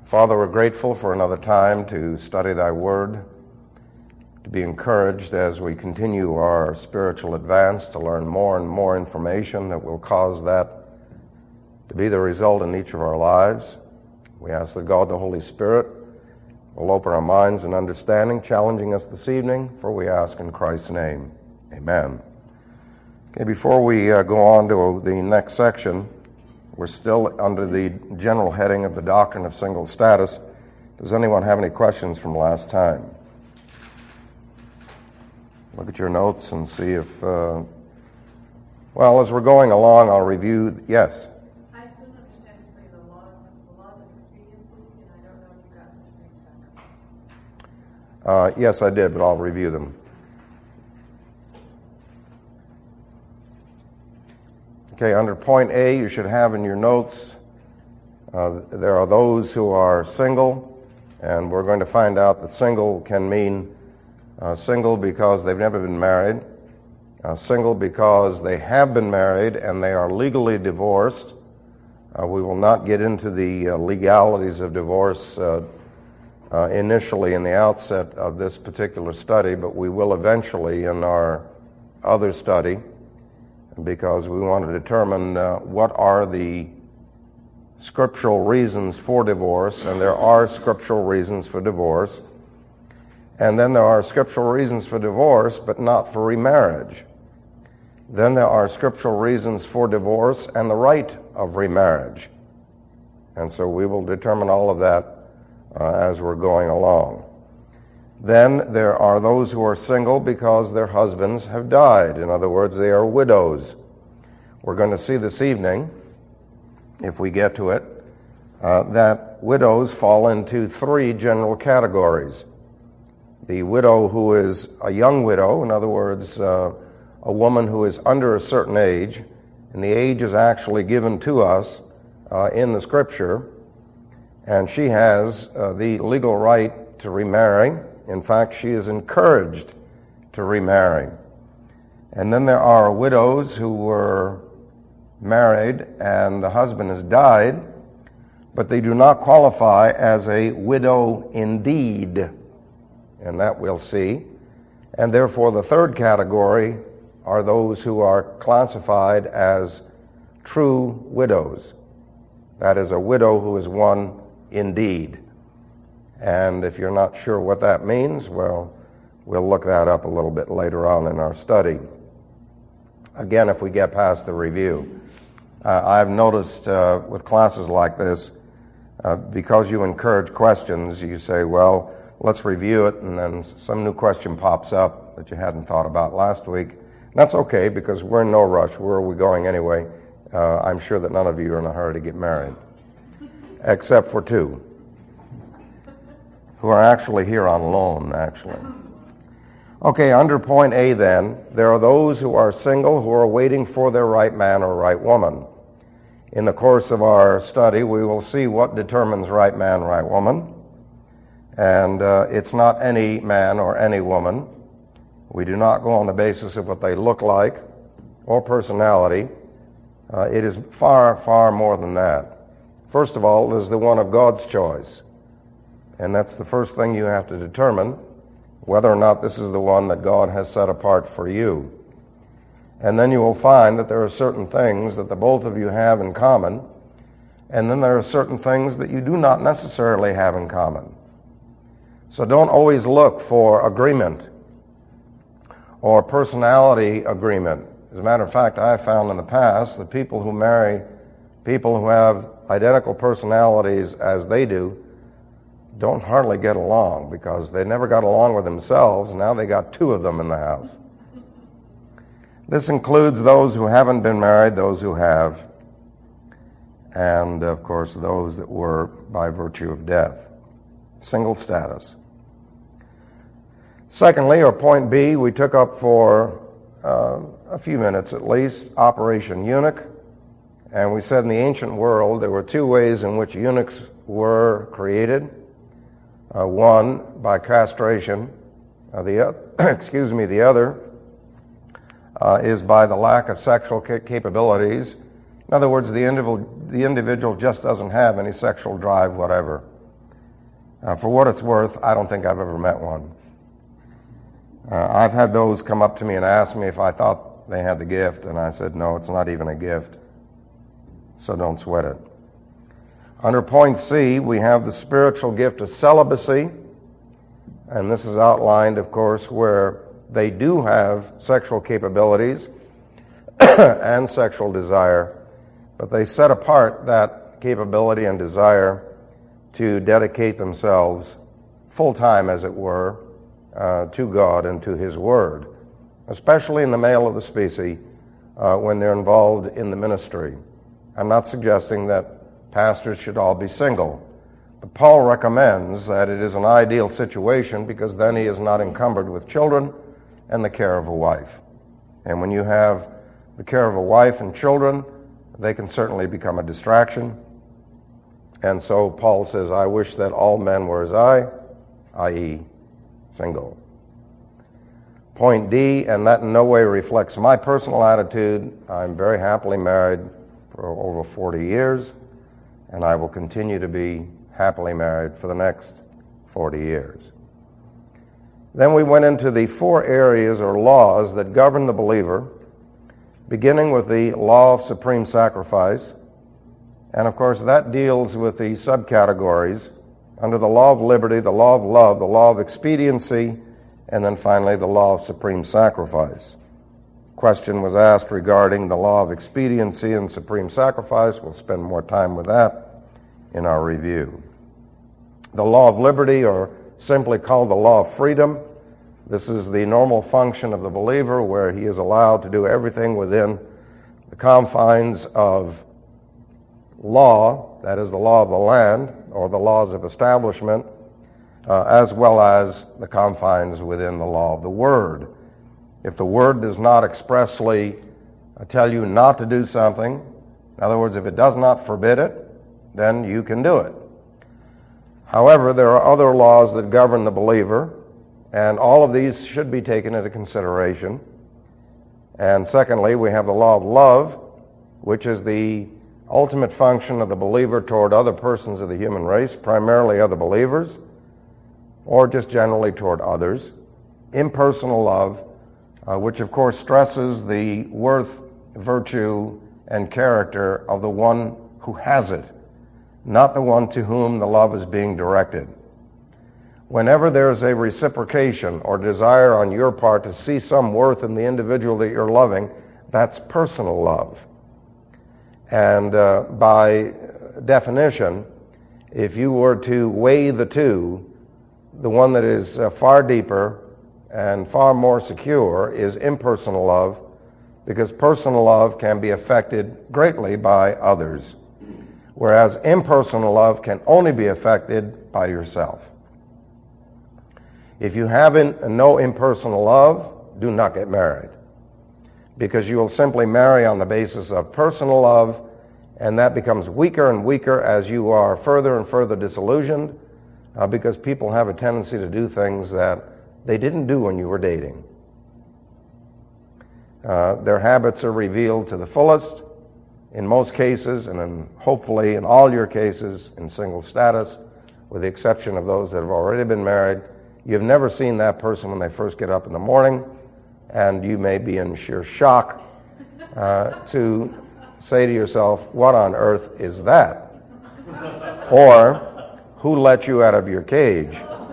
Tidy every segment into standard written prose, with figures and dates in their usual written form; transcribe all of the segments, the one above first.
Father, we're grateful for another time to study thy word, to be encouraged as we continue our spiritual advance, to learn more and more information that will cause that to be the result in each of our lives. We ask that God, the Holy Spirit, will open our minds and understanding, challenging us this evening, for we ask in Christ's name. Amen. Okay, before we go on to the next section, we're still under the general heading of the doctrine of single status. Does anyone have any questions from last time? Look at your notes and see if, well, as we're going along, I'll review, yes? I still understand the laws of expediency, and I don't know if you got the Supreme Sacrifice. Yes, I did, but I'll review them. Okay, under point A, you should have in your notes, there are those who are single, and we're going to find out that single can mean single because they've never been married, single because they have been married and they are legally divorced. We will not get into the legalities of divorce initially in the outset of this particular study, but we will eventually in our other study, because we want to determine what are the scriptural reasons for divorce, and there are scriptural reasons for divorce. And then there are scriptural reasons for divorce, but not for remarriage. Then there are scriptural reasons for divorce and the right of remarriage. And so we will determine all of that as we're going along. Then there are those who are single because their husbands have died. In other words, they are widows. We're going to see this evening, if we get to it, that widows fall into three general categories. The widow who is a young widow, in other words, a woman who is under a certain age, and the age is actually given to us in the Scripture, and she has the legal right to remarry. In fact, she is encouraged to remarry. And then there are widows who were married and the husband has died, but they do not qualify as a widow indeed, and that we'll see. And therefore, the third category are those who are classified as true widows. That is, a widow who is one indeed. And if you're not sure what that means, well, we'll look that up a little bit later on in our study. Again, if we get past the review. I've noticed with classes like this, because you encourage questions, you say, well, let's review it, and then some new question pops up that you hadn't thought about last week. And that's okay, because we're in no rush. Where are we going anyway? I'm sure that none of you are in a hurry to get married, except for two, who are actually here on loan, actually. Okay, under point A then, there are those who are single who are waiting for their right man or right woman. In the course of our study, we will see what determines right man, right woman. And it's not any man or any woman. We do not go on the basis of what they look like or personality. It is far, far more than that. First of all, it is the one of God's choice. And that's the first thing you have to determine, whether or not this is the one that God has set apart for you. And then you will find that there are certain things that the both of you have in common, and then there are certain things that you do not necessarily have in common. So don't always look for agreement or personality agreement. As a matter of fact, I have found in the past that people who marry people who have identical personalities as they do don't hardly get along, because they never got along with themselves. Now they got two of them in the house. This includes those who haven't been married, those who have, and of course those that were by virtue of death. Single status. Secondly, or point B, we took up for a few minutes at least, Operation Eunuch. And we said in the ancient world there were two ways in which eunuchs were created. One, by castration. The other is by the lack of sexual capabilities. In other words, the individual just doesn't have any sexual drive whatever. For what it's worth, I don't think I've ever met one. I've had those come up to me and ask me if I thought they had the gift, and I said, no, it's not even a gift, so don't sweat it. Under point C, we have the spiritual gift of celibacy, and this is outlined, of course, where they do have sexual capabilities and sexual desire, but they set apart that capability and desire to dedicate themselves full-time, as it were, to God and to His Word, especially in the male of the species when they're involved in the ministry. I'm not suggesting that pastors should all be single, but Paul recommends that it is an ideal situation because then he is not encumbered with children and the care of a wife. And when you have the care of a wife and children, they can certainly become a distraction. And so Paul says, I wish that all men were as I, i.e., single. Point D, and that in no way reflects my personal attitude. I'm very happily married for over 40 years, and I will continue to be happily married for the next 40 years. Then we went into the 4 areas or laws that govern the believer, beginning with the law of supreme sacrifice. And of course, that deals with the subcategories under the law of liberty, the law of love, the law of expediency, and then finally the law of supreme sacrifice. Question was asked regarding the law of expediency and supreme sacrifice. We'll spend more time with that in our review. The law of liberty, or simply called the law of freedom, this is the normal function of the believer where he is allowed to do everything within the confines of law, that is the law of the land, or the laws of establishment, as well as the confines within the law of the Word. If the Word does not expressly tell you not to do something, in other words, if it does not forbid it, then you can do it. However, there are other laws that govern the believer, and all of these should be taken into consideration. And secondly, we have the law of love, which is the ultimate function of the believer toward other persons of the human race, primarily other believers, or just generally toward others. Impersonal love, which of course stresses the worth, virtue, and character of the one who has it, not the one to whom the love is being directed. Whenever there's a reciprocation or desire on your part to see some worth in the individual that you're loving, that's personal love. And by definition, if you were to weigh the two, the one that is far deeper and far more secure is impersonal love, because personal love can be affected greatly by others, whereas impersonal love can only be affected by yourself. If you have no impersonal love, do not get married, because you will simply marry on the basis of personal love, and that becomes weaker and weaker as you are further and further disillusioned, because people have a tendency to do things that they didn't do when you were dating. Their habits are revealed to the fullest in most cases, and hopefully in all your cases in single status, with the exception of those that have already been married. You've never seen that person when they first get up in the morning, and you may be in sheer shock to say to yourself, what on earth is that? Or, who let you out of your cage?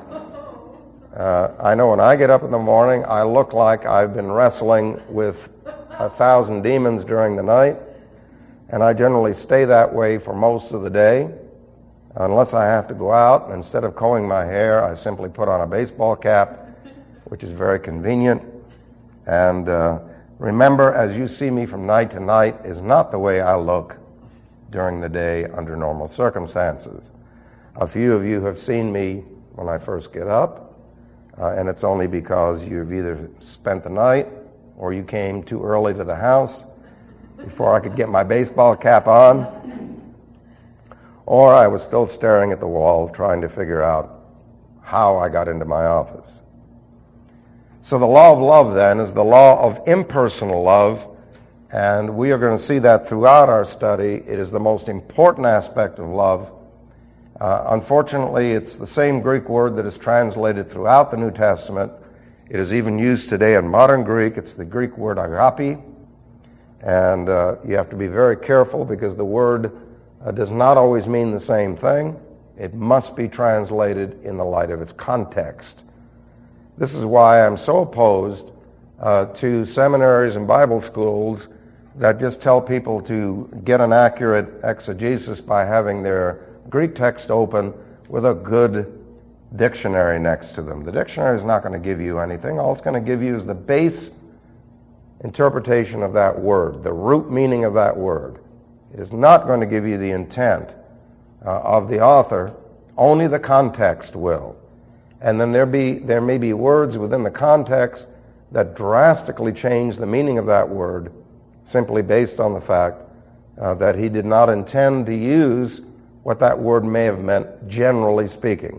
I know when I get up in the morning, I look like I've been wrestling with 1,000 demons during the night, and I generally stay that way for most of the day, unless I have to go out. And instead of combing my hair, I simply put on a baseball cap, which is very convenient. And remember, as you see me from night to night, is not the way I look during the day under normal circumstances. A few of you have seen me when I first get up, and it's only because you've either spent the night or you came too early to the house before I could get my baseball cap on, or I was still staring at the wall trying to figure out how I got into my office. So the law of love, then, is the law of impersonal love, and we are going to see that throughout our study. It is the most important aspect of love, Unfortunately, it's the same Greek word that is translated throughout the New Testament. It is even used today in modern Greek. It's the Greek word agape. And you have to be very careful because the word does not always mean the same thing. It must be translated in the light of its context. This is why I'm so opposed to seminaries and Bible schools that just tell people to get an accurate exegesis by having their Greek text open with a good dictionary next to them. The dictionary is not going to give you anything. All it's going to give you is the base interpretation of that word, the root meaning of that word. It is not going to give you the intent of the author. Only the context will. And then there may be words within the context that drastically change the meaning of that word simply based on the fact that he did not intend to use what that word may have meant, generally speaking.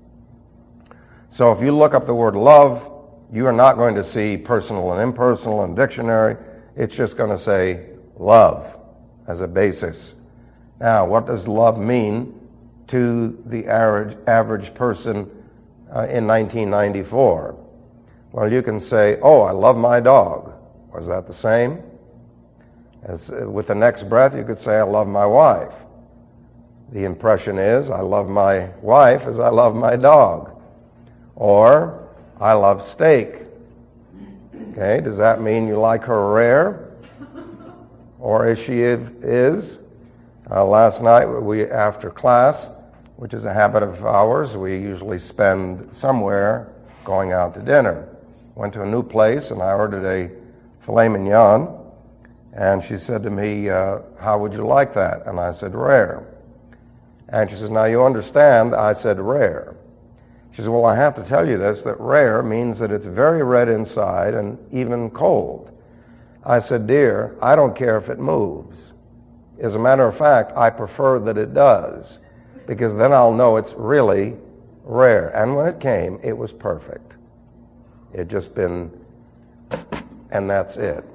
So if you look up the word love, you are not going to see personal and impersonal in a dictionary. It's just going to say love as a basis. Now, what does love mean to the average person in 1994? Well, you can say, oh, I love my dog. Was that the same? With the next breath, you could say, I love my wife. The impression is, I love my wife as I love my dog. Or, I love steak. Okay, does that mean you like her rare? Or as she is? Last night, after class, which is a habit of ours, we usually spend somewhere going out to dinner. Went to a new place, and I ordered a filet mignon, and she said to me, how would you like that? And I said, rare. And she says, now you understand, I said rare. She says, well, I have to tell you this, that rare means that it's very red inside and even cold. I said, dear, I don't care if it moves. As a matter of fact, I prefer that it does, because then I'll know it's really rare. And when it came, it was perfect. It just been, and that's it.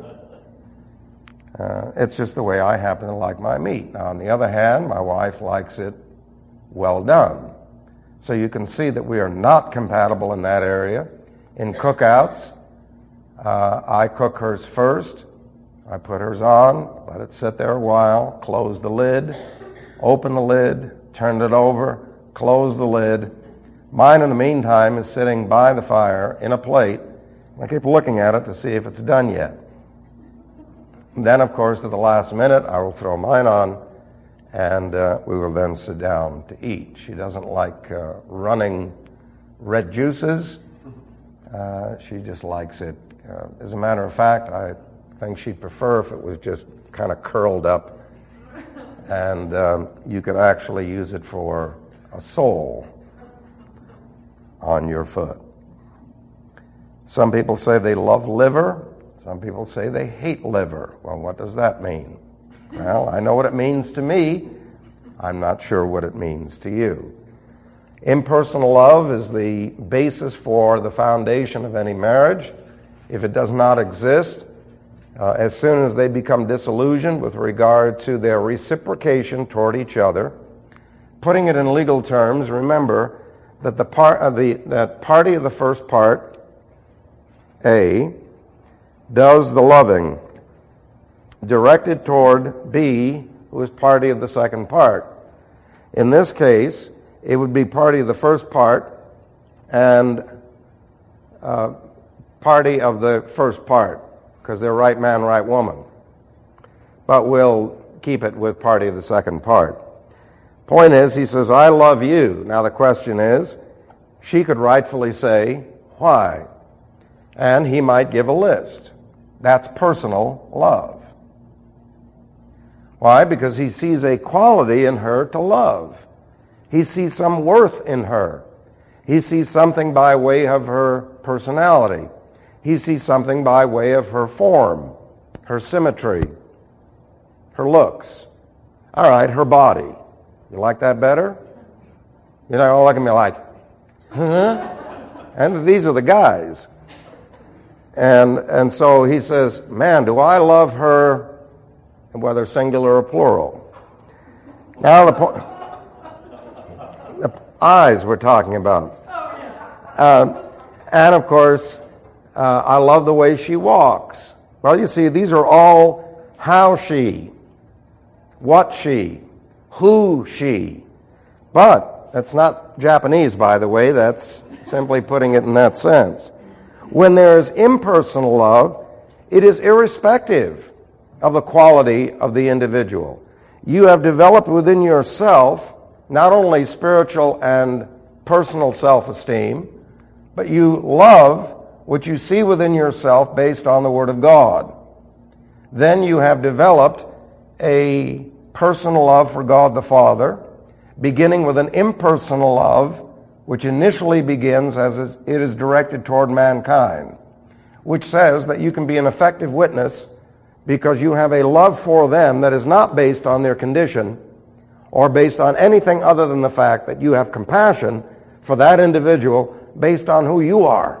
It's just the way I happen to like my meat. Now, on the other hand, my wife likes it well done. So you can see that we are not compatible in that area. In cookouts, I cook hers first. I put hers on, let it sit there a while, close the lid, open the lid, turn it over, close the lid. Mine, in the meantime, is sitting by the fire in a plate. I keep looking at it to see if it's done yet. And then, of course, at the last minute, I will throw mine on, and we will then sit down to eat. She doesn't like running red juices. She just likes it. As a matter of fact, I think she'd prefer if it was just kind of curled up, and you could actually use it for a sole on your foot. Some people say they love liver. Some people say they hate liver. Well, what does that mean? Well, I know what it means to me. I'm not sure what it means to you. Impersonal love is the basis for the foundation of any marriage. If it does not exist, as soon as they become disillusioned with regard to their reciprocation toward each other, putting it in legal terms, remember that that party of the first part, A, does the loving, directed toward B, who is party of the second part. In this case, it would be party of the first part and party of the first part, because they're right man, right woman. But we'll keep it with party of the second part. Point is, he says, I love you. Now the question is, she could rightfully say, why? And he might give a list. That's personal love. Why? Because he sees a quality in her to love. He sees some worth in her. He sees something by way of her personality. He sees something by way of her form, her symmetry, her looks. All right, her body. You like that better? You know, look at me like, huh? And these are the guys. And so he says, man, do I love her, whether singular or plural. Now the point. eyes we're talking about. And of course, I love the way she walks. Well, you see, these are all how she, what she, who she. But that's not Japanese, by the way. That's simply putting it in that sense. When there is impersonal love, it is irrespective of the quality of the individual. You have developed within yourself not only spiritual and personal self-esteem, but you love what you see within yourself based on the Word of God. Then you have developed a personal love for God the Father, beginning with an impersonal love, which initially begins as it is directed toward mankind, which says that you can be an effective witness because you have a love for them that is not based on their condition or based on anything other than the fact that you have compassion for that individual based on who you are.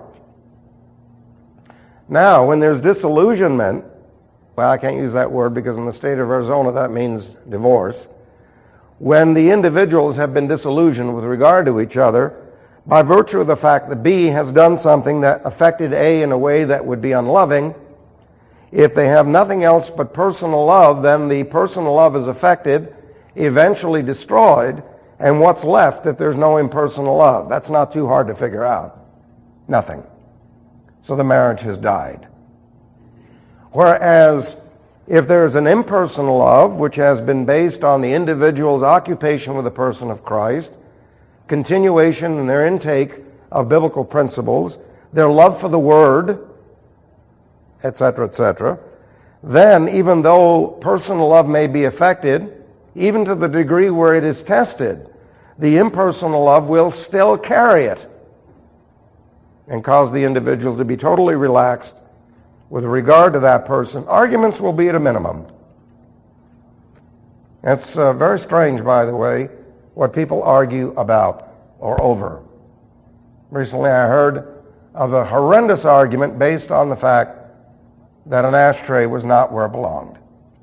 Now, when there's disillusionment, well, I can't use that word because in the state of Arizona that means divorce. When the individuals have been disillusioned with regard to each other, by virtue of the fact that B has done something that affected A in a way that would be unloving, if they have nothing else but personal love, then the personal love is affected, eventually destroyed, and what's left if there's no impersonal love? That's not too hard to figure out. Nothing. So the marriage has died. Whereas if there's an impersonal love, which has been based on the individual's occupation with the person of Christ, continuation in their intake of biblical principles, their love for the Word, etc., then even though personal love may be affected, even to the degree where it is tested, the impersonal love will still carry it and cause the individual to be totally relaxed with regard to that person. Arguments will be at a minimum. It's very strange, by the way, what people argue about or over. Recently I heard of a horrendous argument based on the fact that an ashtray was not where it belonged.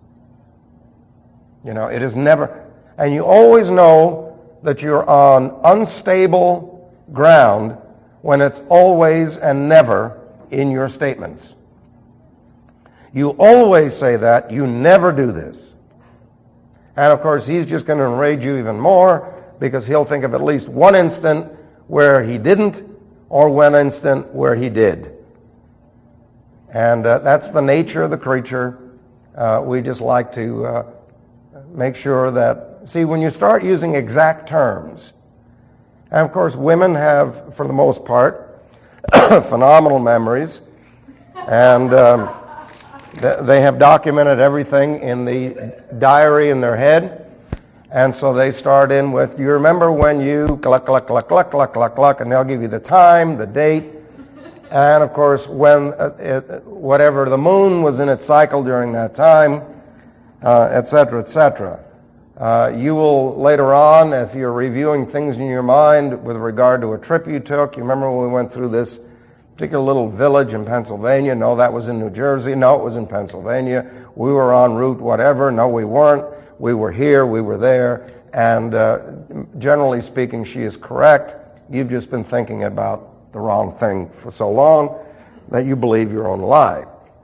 You know, it is never, and you always know that you're on unstable ground when it's always and never in your statements. You always say that, you never do this. And of course, he's just going to enrage you even more because he'll think of at least one instant where he didn't or one instant where he did. And that's the nature of the creature. We just like to make sure that, see, when you start using exact terms, and of course women have, for the most part, phenomenal memories, and they have documented everything in the diary in their head, and so they start in with, you remember when you cluck, cluck, cluck, cluck, cluck, cluck, cluck, and they'll give you the time, the date, and of course when whatever the moon was in its cycle during that time, etc., etc. You will later on, if you're reviewing things in your mind with regard to a trip you took, you remember when we went through this particular little village in Pennsylvania? No, that was in New Jersey. No, it was in Pennsylvania. We were en route whatever. No, we weren't. We were here. We were there. And generally speaking, she is correct. You've just been thinking about the wrong thing for so long that you believe your own lie.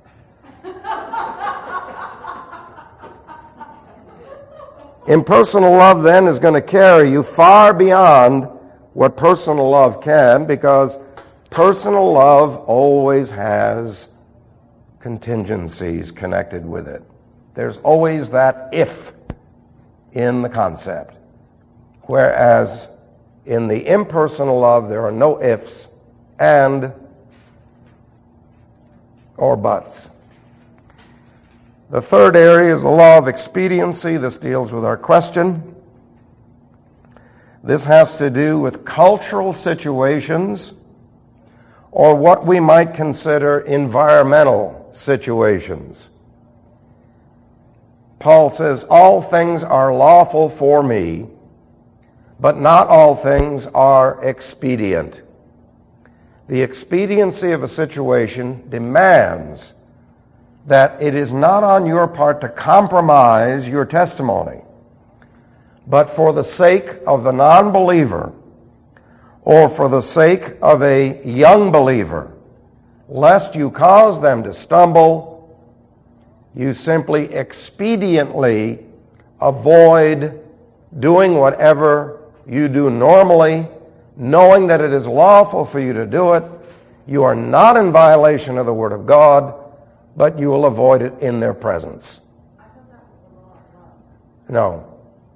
Impersonal love then is going to carry you far beyond what personal love can, because personal love always has contingencies connected with it. There's always that if in the concept. Whereas in the impersonal love, there are no ifs and or buts. The third area is the law of expediency. This deals with our question. This has to do with cultural situations or what we might consider environmental situations. Paul says, all things are lawful for me, but not all things are expedient. The expediency of a situation demands that it is not on your part to compromise your testimony, but for the sake of the non-believer, or for the sake of a young believer, lest you cause them to stumble, you simply expediently avoid doing whatever you do normally, knowing that it is lawful for you to do it. You are not in violation of the Word of God, but you will avoid it in their presence. I thought that was the law of love. No.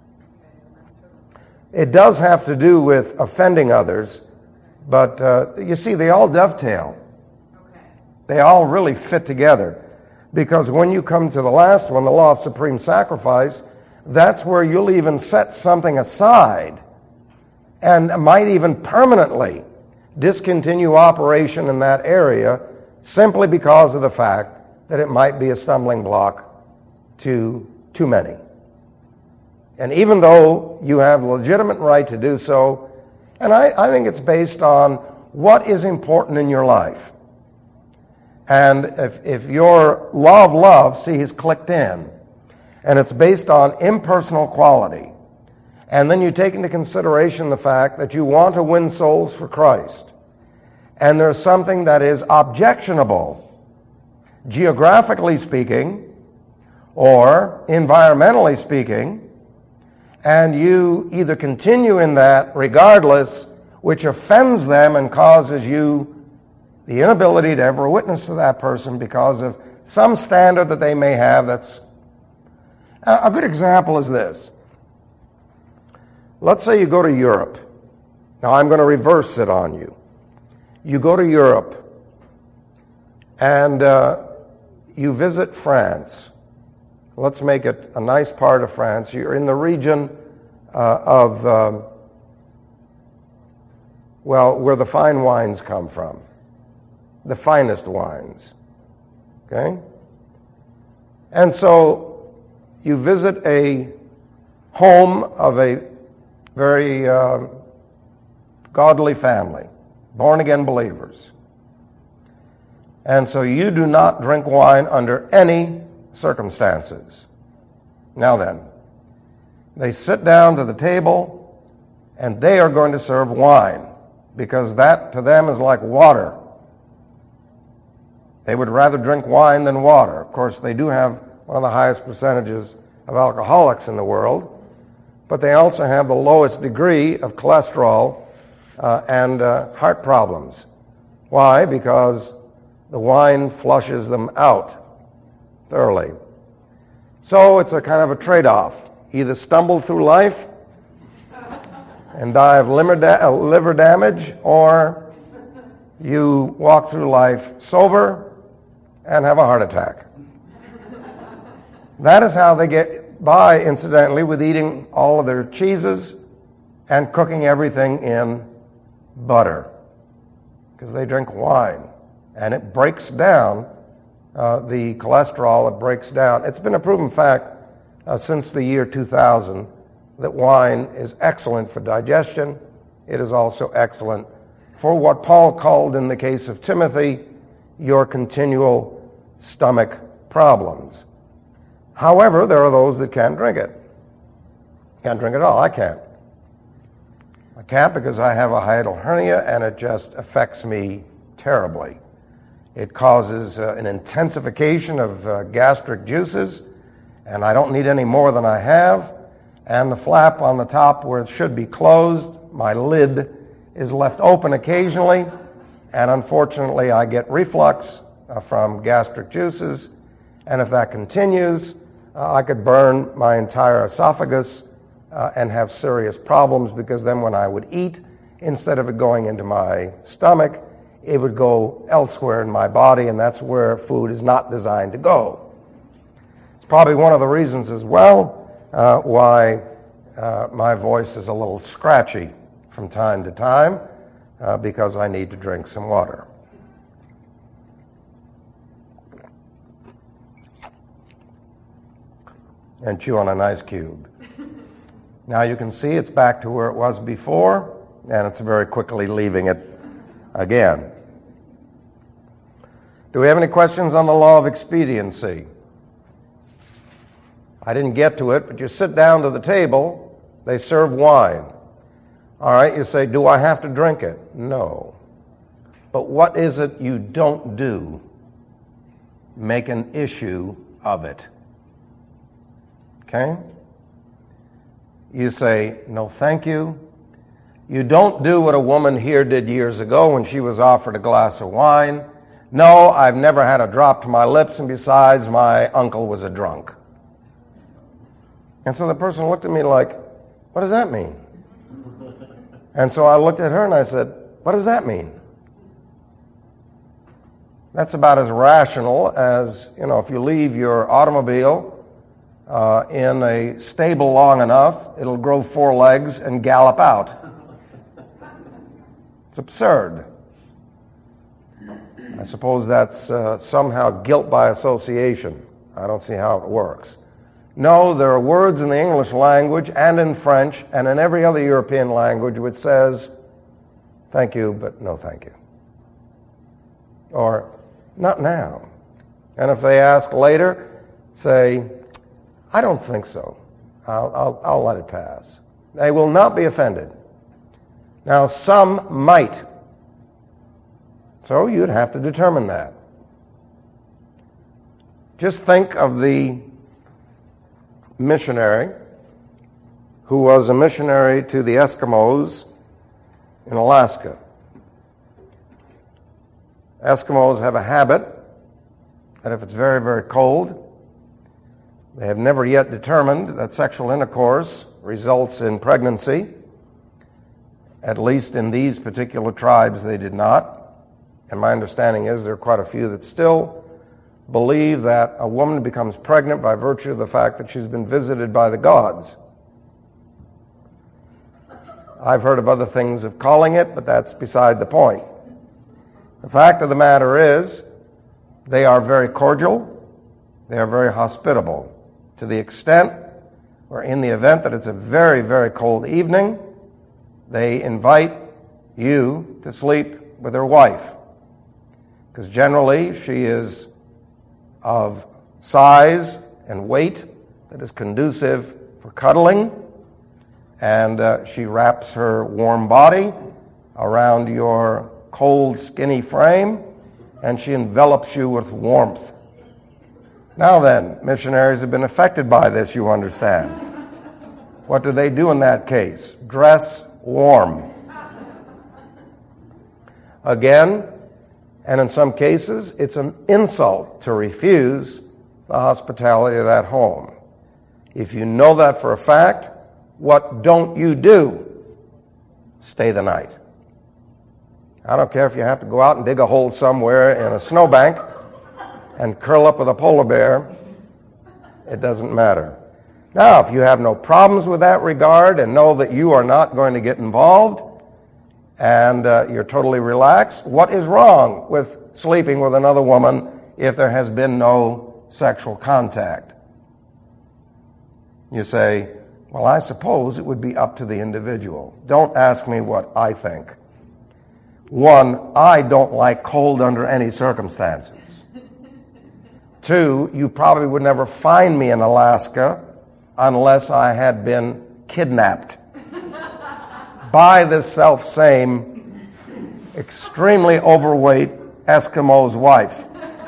It does have to do with offending others, but you see, they all dovetail. Okay. They all really fit together. Because when you come to the last one, the law of supreme sacrifice, that's where you'll even set something aside and might even permanently discontinue operation in that area simply because of the fact that it might be a stumbling block to too many. And even though you have legitimate right to do so, and I think it's based on what is important in your life. And if your law of love, see, is clicked in, and it's based on impersonal quality, and then you take into consideration the fact that you want to win souls for Christ, and there's something that is objectionable, geographically speaking, or environmentally speaking, and you either continue in that regardless, which offends them and causes you the inability to ever witness to that person because of some standard that they may have. That's a good example is this. Let's say you go to Europe. Now I'm going to reverse it on you. You go to Europe and you visit France. Let's make it a nice part of France. You're in the region of, where the fine wines come from. The finest wines. Okay? And so you visit a home of a very godly family, born-again believers. And so you do not drink wine under any circumstances. Now then, they sit down to the table and they are going to serve wine because that to them is like water. They would rather drink wine than water. Of course, they do have one of the highest percentages of alcoholics in the world, but they also have the lowest degree of cholesterol and heart problems. Why? Because the wine flushes them out thoroughly. So it's a kind of a trade-off. Either stumble through life and die of liver damage, or you walk through life sober and have a heart attack. That is how they get by, incidentally, with eating all of their cheeses and cooking everything in butter, because they drink wine, and it breaks down the cholesterol. It breaks down. It's been a proven fact since the year 2000 that wine is excellent for digestion. It is also excellent for what Paul called, in the case of Timothy, your continual stomach problems. However, there are those that can't drink it. Can't drink it at all. I can't. I can't because I have a hiatal hernia and it just affects me terribly. It causes an intensification of gastric juices, and I don't need any more than I have. And the flap on the top where it should be closed, my lid, is left open occasionally, and unfortunately I get reflux from gastric juices, and if that continues, I could burn my entire esophagus and have serious problems, because then when I would eat, instead of it going into my stomach, it would go elsewhere in my body, and that's where food is not designed to go. It's probably one of the reasons as well why my voice is a little scratchy from time to time, because I need to drink some water. And chew on an ice cube. Now you can see it's back to where it was before, and it's very quickly leaving it again. Do we have any questions on the law of expediency? I didn't get to it, but you sit down to the table They serve wine. All right, you say, do I have to drink it? No. But what is it you don't do? Make an issue of it. Okay? You say, no, thank you. You don't do what a woman here did years ago when she was offered a glass of wine. No, I've never had a drop to my lips, and besides, my uncle was a drunk. And so the person looked at me like, what does that mean? And so I looked at her and I said, what does that mean? That's about as rational as, if you leave your automobile in a stable long enough, it'll grow 4 legs and gallop out. It's absurd. I suppose that's somehow guilt by association. I don't see how it works. No, there are words in the English language and in French and in every other European language which says, thank you, but no thank you. Or, not now. And if they ask later, say, I don't think so. I'll let it pass. They will not be offended. Now, some might. So you'd have to determine that. Just think of the missionary who was a missionary to the Eskimos in Alaska. Eskimos have a habit that if it's very, very cold, they have never yet determined that sexual intercourse results in pregnancy. At least in these particular tribes, they did not. And my understanding is there are quite a few that still believe that a woman becomes pregnant by virtue of the fact that she's been visited by the gods. I've heard of other things of calling it, but that's beside the point. The fact of the matter is, they are very cordial, they are very hospitable, to the extent where in the event that it's a very, very cold evening, they invite you to sleep with their wife. Because generally she is of size and weight that is conducive for cuddling, and she wraps her warm body around your cold, skinny frame, and she envelops you with warmth. Now then, missionaries have been affected by this, you understand. What do they do in that case? Dress warm. Again, and in some cases, it's an insult to refuse the hospitality of that home. If you know that for a fact, what don't you do? Stay the night. I don't care if you have to go out and dig a hole somewhere in a snowbank and curl up with a polar bear. It doesn't matter. Now, if you have no problems with that regard and know that you are not going to get involved and you're totally relaxed, what is wrong with sleeping with another woman if there has been no sexual contact? You say, well, I suppose it would be up to the individual. Don't ask me what I think. One, I don't like cold under any circumstances. Two, you probably would never find me in Alaska unless I had been kidnapped by this self-same, extremely overweight Eskimo's wife.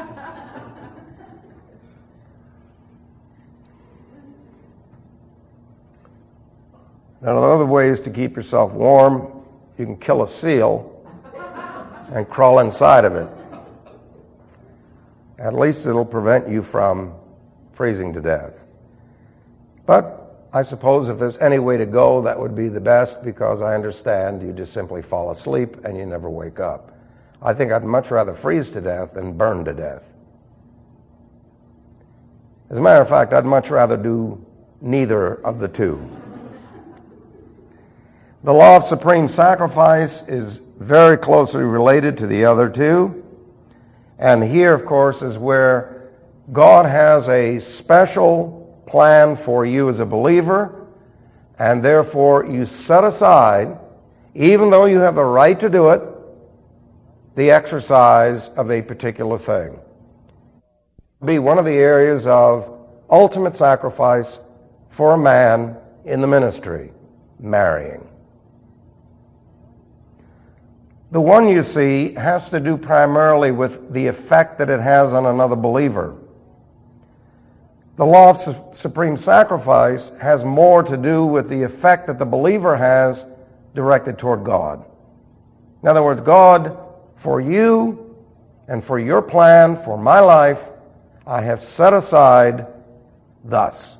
Now, there are other ways to keep yourself warm. You can kill a seal and crawl inside of it. At least it'll prevent you from freezing to death. But I suppose if there's any way to go, that would be the best, because I understand you just simply fall asleep and you never wake up. I think I'd much rather freeze to death than burn to death. As a matter of fact, I'd much rather do neither of the two. The law of supreme sacrifice is very closely related to the other two. And here, of course, is where God has a special plan for you as a believer, and therefore you set aside, even though you have the right to do it, the exercise of a particular thing. Be one of the areas of ultimate sacrifice for a man in the ministry. marrying. The one you see has to do primarily with the effect that it has on another believer. The law of supreme sacrifice has more to do with the effect that the believer has directed toward God. In other words, God, for you and for your plan, for my life, I have set aside thus.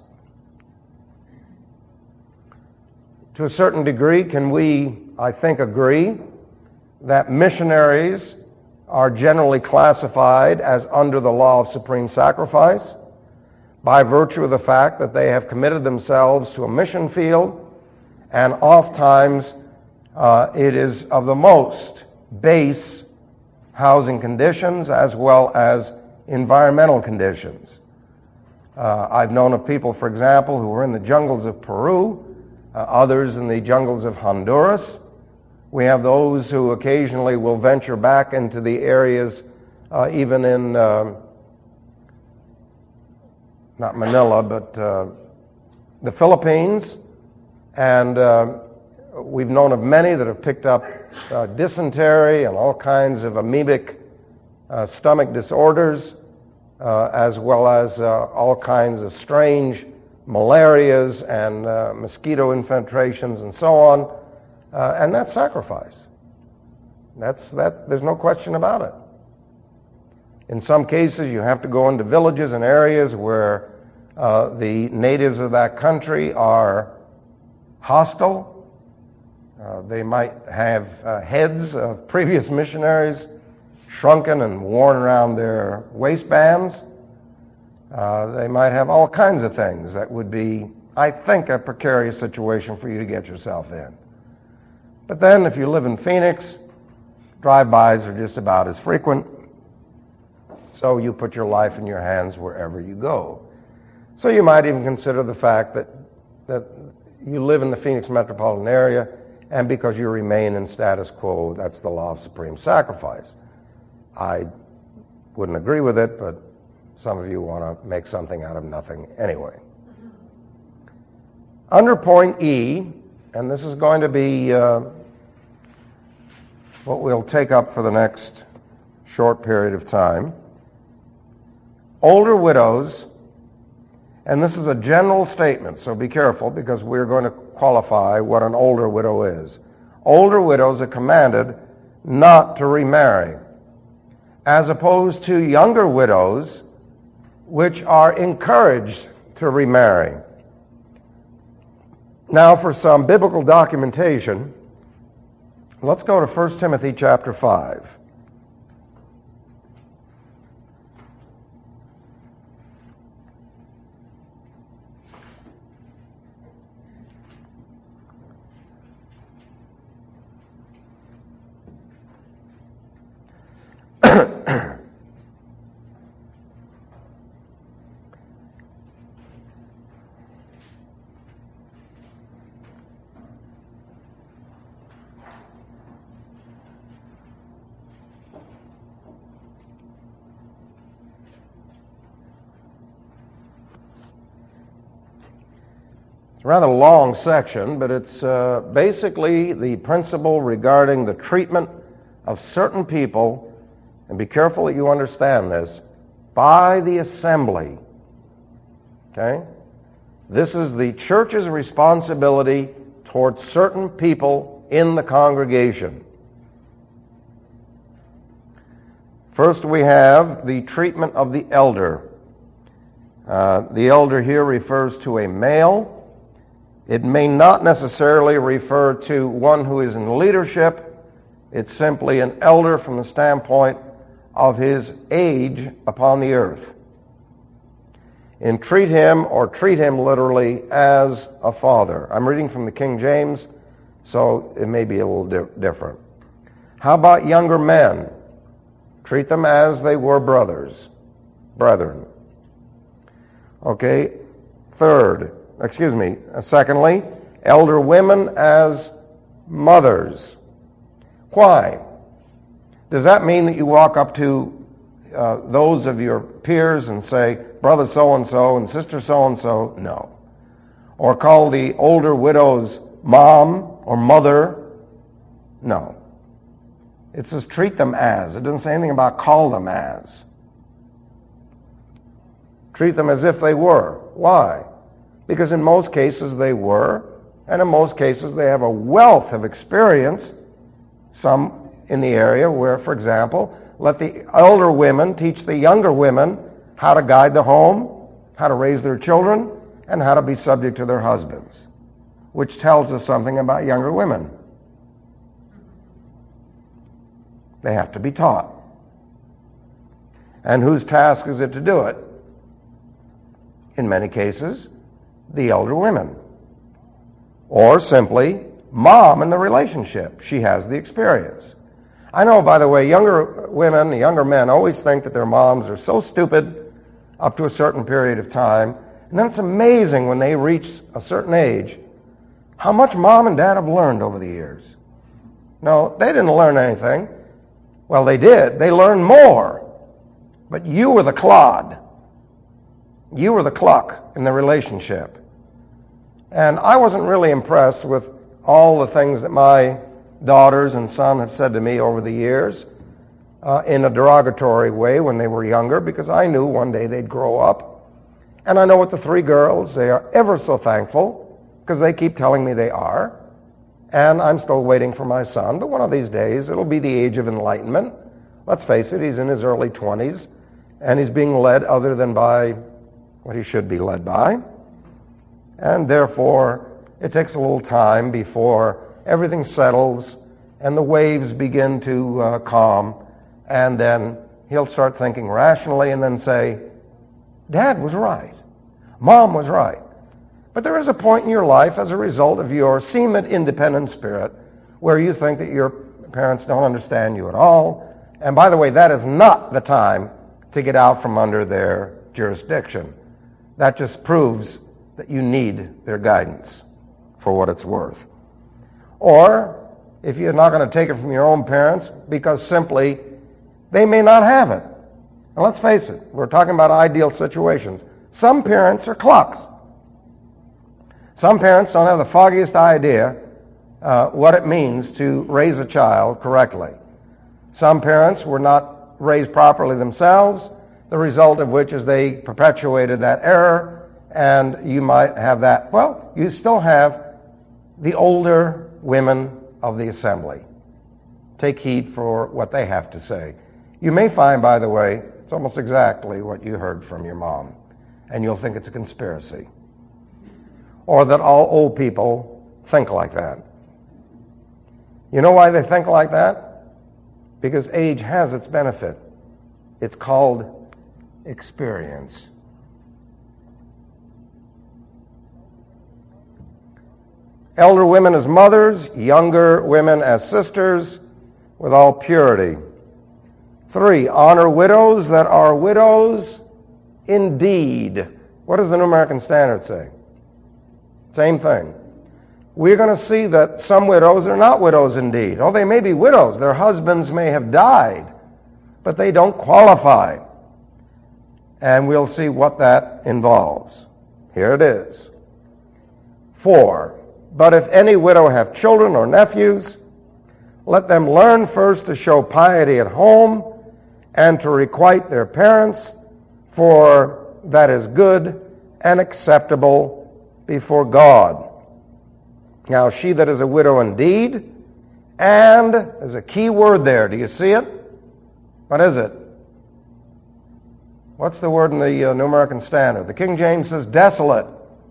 To a certain degree, can we, I think, agree that missionaries are generally classified as under the law of supreme sacrifice by virtue of the fact that they have committed themselves to a mission field, and oftentimes it is of the most base housing conditions as well as environmental conditions. I've known of people, for example, who were in the jungles of Peru, others in the jungles of Honduras. We have those who occasionally will venture back into the areas, even in, not Manila, but the Philippines. And we've known of many that have picked up dysentery and all kinds of amoebic stomach disorders, as well as all kinds of strange malarias and mosquito infiltrations and so on. And that's sacrifice. There's no question about it. In some cases, you have to go into villages and areas where the natives of that country are hostile. They might have heads of previous missionaries shrunken and worn around their waistbands. They might have all kinds of things that would be, I think, a precarious situation for you to get yourself in. But then if you live in Phoenix, drive-bys are just about as frequent, so you put your life in your hands wherever you go. So you might even consider the fact that you live in the Phoenix metropolitan area, and because you remain in status quo, that's the law of supreme sacrifice. I wouldn't agree with it, but some of you want to make something out of nothing anyway. Under point E, and this is going to be what we'll take up for the next short period of time. Older widows, and this is a general statement, so be careful because we're going to qualify what an older widow is. Older widows are commanded not to remarry, as opposed to younger widows, which are encouraged to remarry. Now, for some biblical documentation, let's go to 1 Timothy chapter 5. It's a rather long section, but it's basically the principle regarding the treatment of certain people, and be careful that you understand this, by the assembly. Okay? This is the church's responsibility towards certain people in the congregation. First, we have the treatment of the elder. The elder here refers to a male. It may not necessarily refer to one who is in leadership. It's simply an elder from the standpoint of his age upon the earth. And treat him literally as a father. I'm reading from the King James, so it may be a little different. How about younger men? Treat them as they were brethren. Okay, secondly, elder women as mothers. Why? Does that mean that you walk up to those of your peers and say, brother so-and-so and sister so-and-so? No. Or call the older widows mom or mother. No. It says treat them as. It doesn't say anything about call them as. Treat them as if they were. Why? Because in most cases they were, and in most cases they have a wealth of experience, some in the area where, for example, let the elder women teach the younger women how to guide the home, how to raise their children, and how to be subject to their husbands, which tells us something about younger women. They have to be taught. And whose task is it to do it? In many cases, the elder women. Or simply, mom in the relationship. She has the experience. I know, by the way, younger women, younger men always think that their moms are so stupid up to a certain period of time. And then it's amazing when they reach a certain age how much mom and dad have learned over the years. No, they didn't learn anything. Well, they did. They learned more. But you were the clod. You were the cluck in the relationship. And I wasn't really impressed with all the things that my daughters and son have said to me over the years in a derogatory way when they were younger, because I knew one day they'd grow up. And I know with the three girls, they are ever so thankful because they keep telling me they are. And I'm still waiting for my son, but one of these days it'll be the age of enlightenment. Let's face it, he's in his early 20s, and he's being led other than by what he should be led by. And therefore, it takes a little time before everything settles and the waves begin to calm, and then he'll start thinking rationally and then say, Dad was right. Mom was right. But there is a point in your life as a result of your seeming independent spirit where you think that your parents don't understand you at all. And by the way, that is not the time to get out from under their jurisdiction. That just proves that you need their guidance for what it's worth. Or, if you're not going to take it from your own parents, because simply they may not have it. And let's face it, we're talking about ideal situations. Some parents are clucks. Some parents don't have the foggiest idea what it means to raise a child correctly. Some parents were not raised properly themselves, the result of which is they perpetuated that error, and you might have that. Well, you still have the older women of the assembly. Take heed for what they have to say. You may find, by the way, it's almost exactly what you heard from your mom, and you'll think it's a conspiracy. Or that all old people think like that. You know why they think like that? Because age has its benefit. It's called experience. Elder women as mothers, younger women as sisters, with all purity. 3, honor widows that are widows indeed. What does the New American Standard say? Same thing. We're going to see that some widows are not widows indeed. Oh, they may be widows. Their husbands may have died, but they don't qualify. And we'll see what that involves. Here it is. 4, but if any widow have children or nephews, let them learn first to show piety at home and to requite their parents, for that is good and acceptable before God. Now, she that is a widow indeed, and there's a key word there. Do you see it? What is it? What's the word in the New American Standard? The King James says desolate.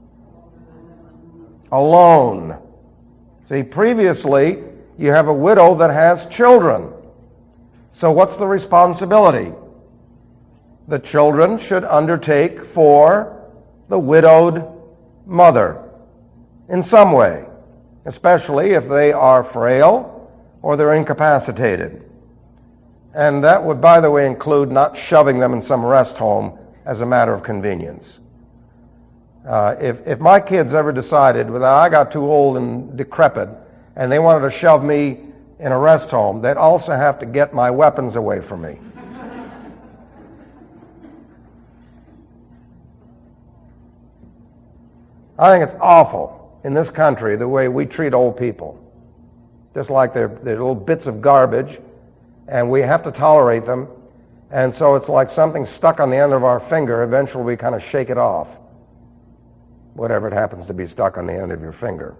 Alone. See, previously, you have a widow that has children. So what's the responsibility? The children should undertake for the widowed mother in some way, especially if they are frail or they're incapacitated. And that would, by the way, include not shoving them in some rest home as a matter of convenience. If my kids ever decided, well, I got too old and decrepit, and they wanted to shove me in a rest home, they'd also have to get my weapons away from me. I think it's awful. in this country the way we treat old people. Just like they're little bits of garbage, and we have to tolerate them. And so it's like something stuck on the end of our finger. Eventually we kind of shake it off, whatever it happens to be stuck on the end of your finger.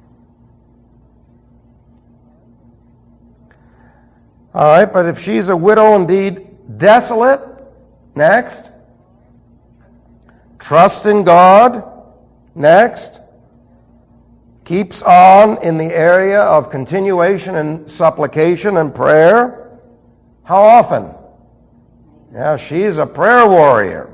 All right, but if she's a widow indeed, desolate, next. Trust in God, next. Keeps on in the area of continuation and supplication and prayer. How often? Yeah, she's a prayer warrior.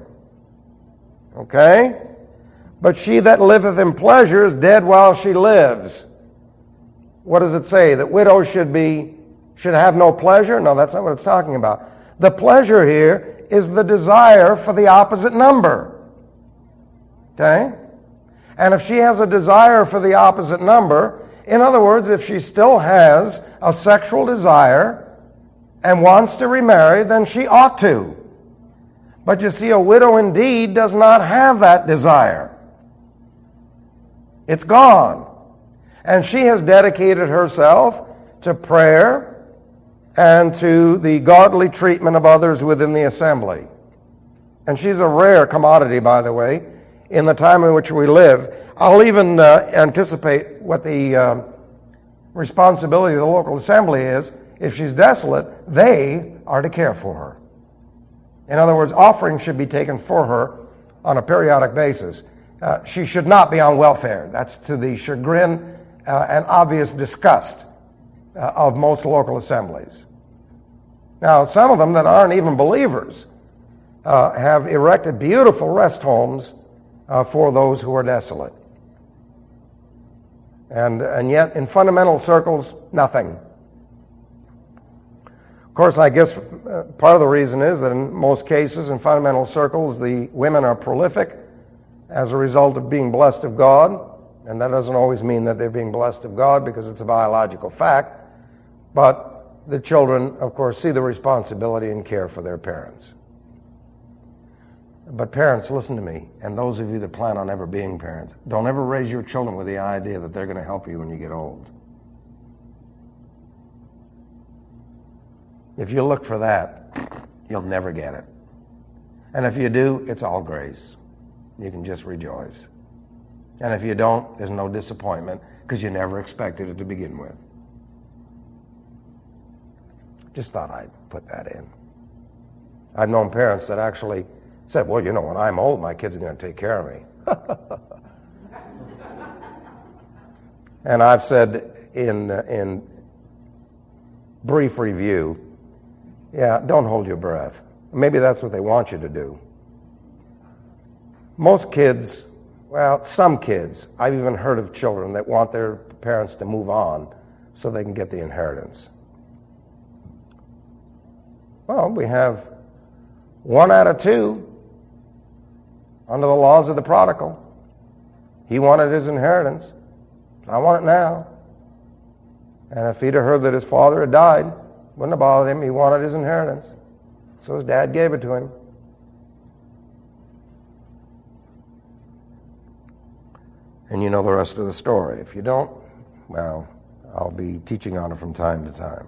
Okay? But she that liveth in pleasure is dead while she lives. What does it say? That widows should have no pleasure? No, that's not what it's talking about. The pleasure here is the desire for the opposite number. Okay? And if she has a desire for the opposite number, in other words, if she still has a sexual desire and wants to remarry, then she ought to. But you see, a widow indeed does not have that desire. It's gone. And she has dedicated herself to prayer and to the godly treatment of others within the assembly. And she's a rare commodity, by the way, in the time in which we live. I'll even anticipate what the responsibility of the local assembly is. If she's desolate, they are to care for her. In other words, offerings should be taken for her on a periodic basis. She should not be on welfare. That's to the chagrin and obvious disgust of most local assemblies. Now, some of them that aren't even believers have erected beautiful rest homes for those who are desolate. And yet, in fundamental circles, nothing. Of course, I guess part of the reason is that in most cases, in fundamental circles, the women are prolific as a result of being blessed of God. And that doesn't always mean that they're being blessed of God because it's a biological fact. But the children, of course, see the responsibility and care for their parents. But parents, listen to me, and those of you that plan on ever being parents, don't ever raise your children with the idea that they're going to help you when you get old. If you look for that, you'll never get it. And if you do, it's all grace. You can just rejoice. And if you don't, there's no disappointment because you never expected it to begin with. Just thought I'd put that in. I've known parents that actually said, well, you know, when I'm old, my kids are going to take care of me. And I've said in brief review, yeah, don't hold your breath. Maybe that's what they want you to do. Most kids, well, some kids, I've even heard of children that want their parents to move on so they can get the inheritance. Well, we have 1 out of 2 under the laws of the prodigal. He wanted his inheritance. I want it now. And if he'd have heard that his father had died, wouldn't have bothered him. He wanted his inheritance. So his dad gave it to him. And you know the rest of the story. If you don't, well, I'll be teaching on it from time to time.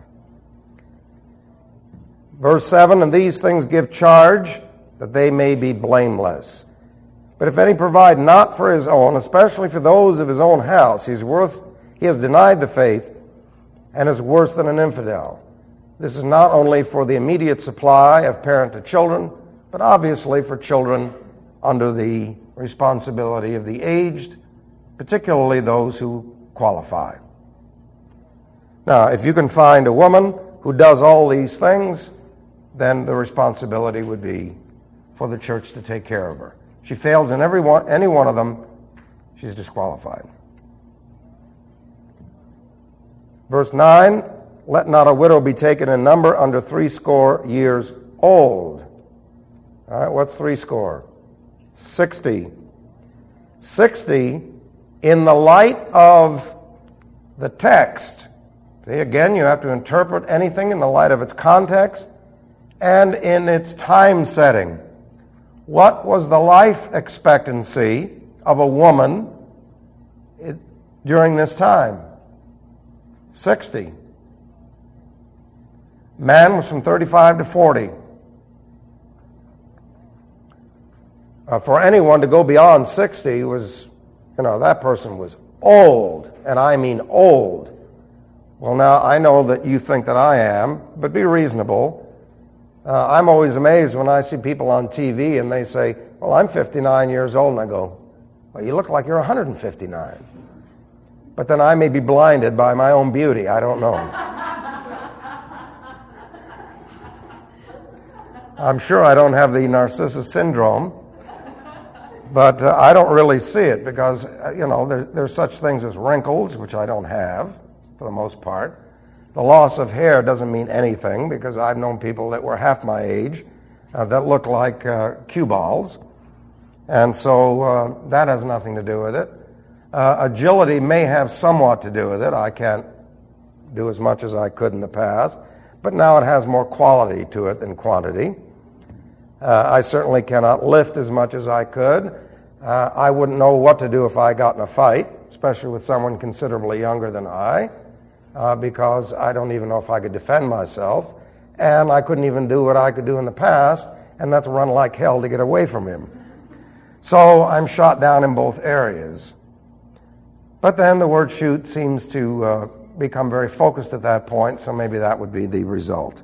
Verse 7, and these things give charge that they may be blameless. But if any provide not for his own, especially for those of his own house, he has denied the faith and is worse than an infidel. This is not only for the immediate supply of parent to children, but obviously for children under the responsibility of the aged, particularly those who qualify. Now, if you can find a woman who does all these things, then the responsibility would be for the church to take care of her. She fails in any one of them, she's disqualified. Verse 9, let not a widow be taken in number under 60 years old. All right, what's 60? 60. 60 in the light of the text. See, again, you have to interpret anything in the light of its context and in its time setting. What was the life expectancy of a woman during this time? 60. Man was from 35 to 40. For anyone to go beyond 60 was, that person was old, and I mean old. Well, now, I know that you think that I am, but be reasonable. I'm always amazed when I see people on TV and they say, well, I'm 59 years old, and I go, well, you look like you're 159. But then I may be blinded by my own beauty. I don't know. I'm sure I don't have the Narcissus syndrome, but I don't really see it because, there's such things as wrinkles, which I don't have for the most part. The loss of hair doesn't mean anything because I've known people that were half my age that look like cue balls. And so that has nothing to do with it. Agility may have somewhat to do with it. I can't do as much as I could in the past, but now it has more quality to it than quantity. I certainly cannot lift as much as I could. I wouldn't know what to do if I got in a fight, especially with someone considerably younger than I, because I don't even know if I could defend myself, and I couldn't even do what I could do in the past, and that's run like hell to get away from him. So I'm shot down in both areas. But then the word shoot seems to become very focused at that point, so maybe that would be the result.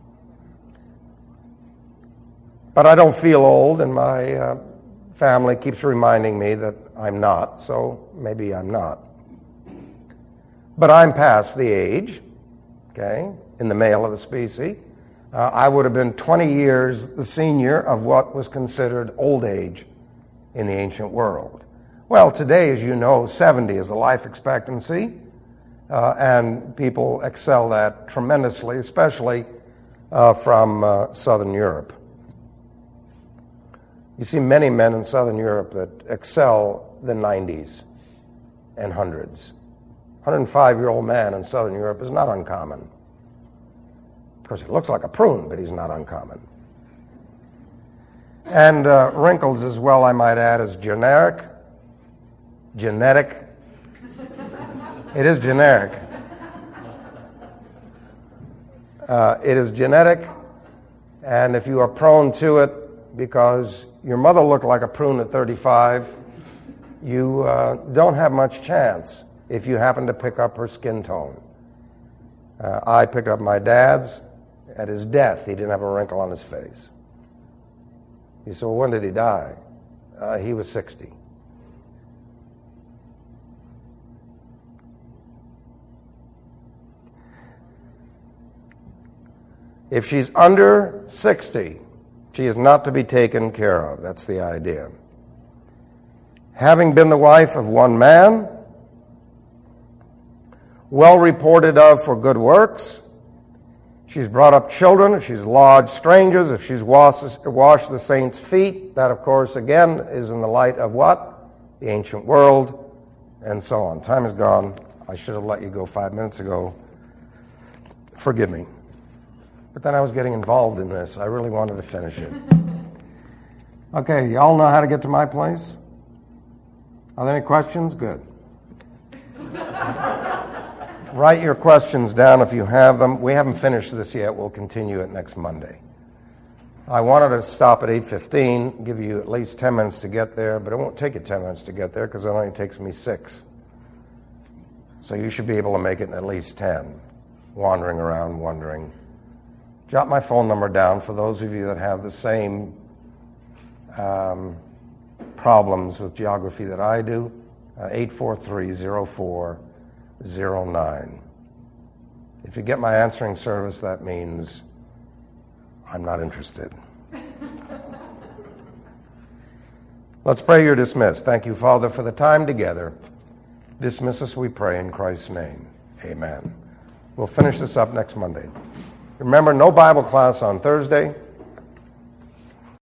But I don't feel old, and my family keeps reminding me that I'm not, so maybe I'm not. But I'm past the age, in the male of the species. I would have been 20 years the senior of what was considered old age in the ancient world. Well, today, as you know, 70 is the life expectancy, and people excel that tremendously, especially from Southern Europe. You see many men in Southern Europe that excel the 90s and hundreds. 105-year-old man in Southern Europe is not uncommon. Of course, he looks like a prune, but he's not uncommon. And wrinkles as well, I might add, is genetic. It is generic. It is genetic, and if you are prone to it because your mother looked like a prune at 35, you don't have much chance if you happen to pick up her skin tone. I picked up my dad's. At his death, he didn't have a wrinkle on his face. He said, well, when did he die? He was 60. If she's under 60, she is not to be taken care of. That's the idea. Having been the wife of one man, well reported of for good works, she's brought up children, if she's lodged strangers, if she's washed the saints' feet, that, of course, again, is in the light of what? The ancient world, and so on. Time is gone. I should have let you go 5 minutes ago. Forgive me. But then I was getting involved in this. I really wanted to finish it. Okay, you all know how to get to my place? Are there any questions? Good. Write your questions down if you have them. We haven't finished this yet. We'll continue it next Monday. I wanted to stop at 8:15, give you at least 10 minutes to get there, but it won't take you 10 minutes to get there because it only takes me 6. So you should be able to make it in at least 10, wandering around, wondering. Jot my phone number down for those of you that have the same problems with geography that I do, 843-0409. If you get my answering service, that means I'm not interested. Let's pray. You're dismissed. Thank you, Father, for the time together. Dismiss us, we pray, in Christ's name. Amen. We'll finish this up next Monday. Remember, no Bible class on Thursday.